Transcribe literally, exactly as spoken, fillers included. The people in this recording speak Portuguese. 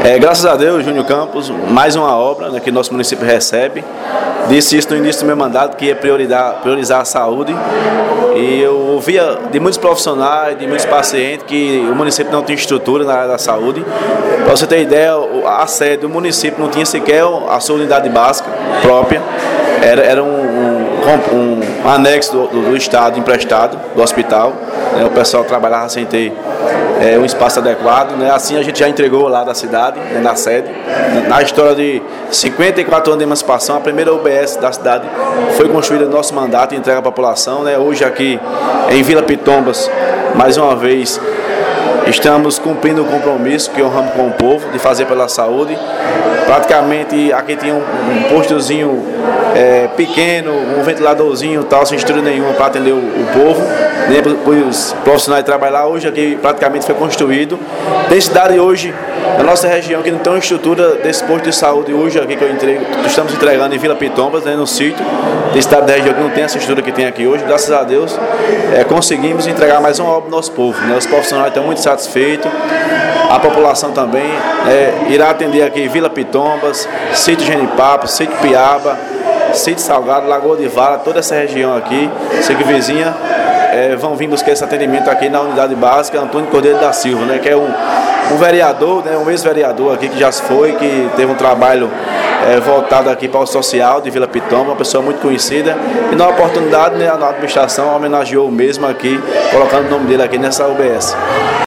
É, graças a Deus, Júnior Campos, mais uma obra, né, que nosso município recebe. Disse isso no início do meu mandato, que ia priorizar, priorizar a saúde. E eu ouvia de muitos profissionais, de muitos pacientes, que o município não tinha estrutura na área da saúde. Para você ter ideia, a sede do município não tinha sequer a sua unidade básica própria. Era, era um, um, um anexo do, do, do Estado emprestado, do hospital. Né, o pessoal trabalhava sem ter é, um espaço adequado. Né, assim a gente já entregou lá da cidade, né, na sede. Na história de cinquenta e quatro anos de emancipação, a primeira U B S da cidade foi construída no nosso mandato e entrega à população. Né, hoje aqui em Vila Pitombas, mais uma vez, estamos cumprindo o compromisso que honramos com o povo de fazer pela saúde. Praticamente aqui tinha um, um postozinho é, pequeno, um ventiladorzinho tal, sem estrutura nenhuma para atender o, o povo, nem para os profissionais trabalhar. Hoje aqui praticamente foi construído. Tem cidade hoje na nossa região que não tem uma estrutura desse posto de saúde hoje aqui que eu entrego, estamos entregando em Vila Pitombas, né, no sítio. Tem cidade da região que não tem essa estrutura que tem aqui hoje. Graças a Deus é, conseguimos entregar mais uma obra ao nosso povo. Né? Os profissionais estão muito satisfeitos. A população também é, irá atender aqui Vila Pitombas, Sítio Genipapo, Sítio Piaba, Sítio Salgado, Lagoa de Vara, toda essa região aqui, sítio vizinha, é, vão vir buscar esse atendimento aqui na unidade básica Antônio Cordeiro da Silva, né, que é um, um vereador, né, um ex-vereador aqui que já se foi, que teve um trabalho é, voltado aqui para o social de Vila Pitombas, uma pessoa muito conhecida, e na oportunidade, né, a administração homenageou o mesmo aqui, colocando o nome dele aqui nessa U B S.